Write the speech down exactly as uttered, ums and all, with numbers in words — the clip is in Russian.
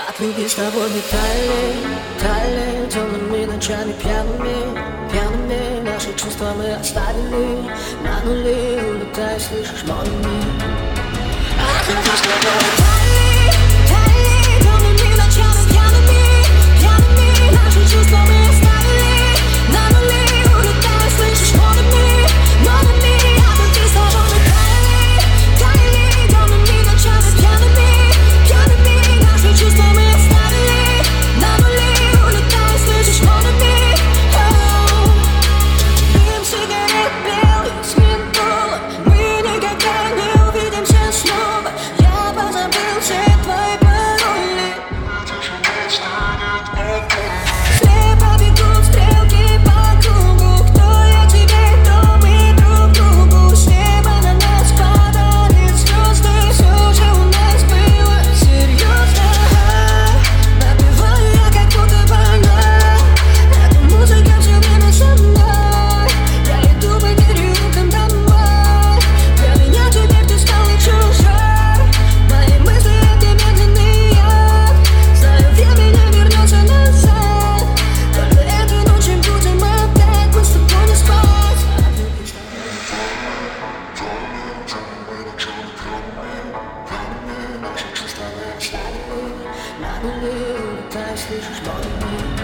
От любви с тобой летали, тали темными ночами пьяными, пьяными наши чувства мы оставили на нули, улетая, слышишь, молниями. От любви с тобой летали, тали темными ночами пьяными, пьяными наши чувства мы оставили на нули, улетая, слышишь, молниями, молниями. От любви с тобой летали, тали темными ночами пьяными, пьяными наши чувства мы оставили на нули, улетая, слышишь, молниями. Дым сигарет белый с ментолом, мы никогда не увидимся снова. Я позабыл все твои пароли. Слепо бегут стрелки по кругу. Кто я тебе, кто мы друг другу. С неба на нас падали звезды. Все же у нас было серьезно. Напеваю я, как будто больна. Эта музыка все время со мной. Я иду по переулкам домой. Для меня теперь ты стала чужой. Мои мысли — это медленный яд. Знаю, время не вернется назад. Только этой ночью будем опять мы с тобой не спать. На нули, улетай, слышишь, молниями.